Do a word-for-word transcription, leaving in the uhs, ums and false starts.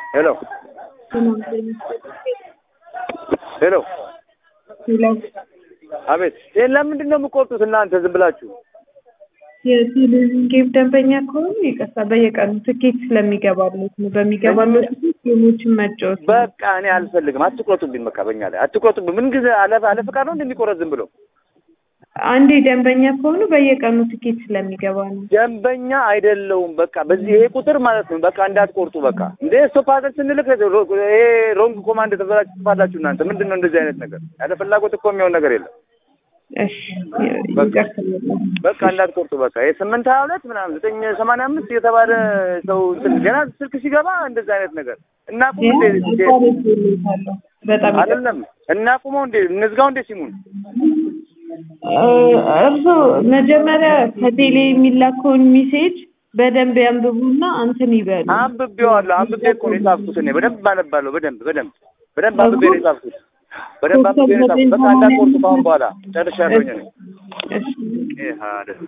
ሄሎ ሄሎ ሄሎ አቤት ለምንድን ነው የምትቆርጡት እናንተ ዝም ብላችሁ? የቴሌቪዥን ጌም ደንበኛ ከሆኑ ይቀሳ በየቀኑ ትኬት ስለሚገባሉት ነው በሚገባሉት ጌሞችን መጫወት። በቃ እኔ አልፈልግም። አትቆርጡብኝ። በቃ በእኛ ላይ አትቆርጡብኝ። ምን ጊዜ አለፈ አለፈ ፈቃድ ነው እንደሚቆረጥ ዝም ብሎ። አንዴ ደንበኛ ከሆኑ በየቀኑ ትኬት ስለሚገባ ነው። ደንበኛ አይደለውም። በቃ በዚህ ይሄ ቁጥር ማለት ነው። በቃ እንዳትቆርጡ። በቃ እንዴ ስቶፕ አድርገን ስንልክ ይሄ ሮንግ ኮማንድ ተፈላችሁ እናንተ። ምንድነው እንደዚህ አይነት ነገር? ያለ ፍላጎት እኮ የሚሆን ነገር የለም። እሺ በቃ እንዳትቆርጡ። በቃ ይሄ ስምንት ሀያ ሁለት ምናምን ዘጠኝ ሰማንያ አምስት የተባለ ሰው ገና ስልክ ሲገባ እንደዚህ አይነት ነገር እናቁም እንዴ? በጣም አይደለም እናቁመው እንዴ? እንዝጋው እንዴ ሲሙን? እርሶ መጀመሪያ ከቴሌ የሚላከውን ሜሴጅ በደንብ ያንብቡና አንተን ይበሉ። አንብቤዋለሁ። አንብቤ እኮ ነው የጻፍኩት እኔ በደንብ አነባለሁ። በደንብ በደንብ በደንብ አንብቤ ነው የጻፍኩት። በደንብ አንብቤ ነው የጻፍኩት። በቃ እንዳትቆርጡ ካሁን በኋላ ጨርሻለሁ እኔ። እሺ ይሄ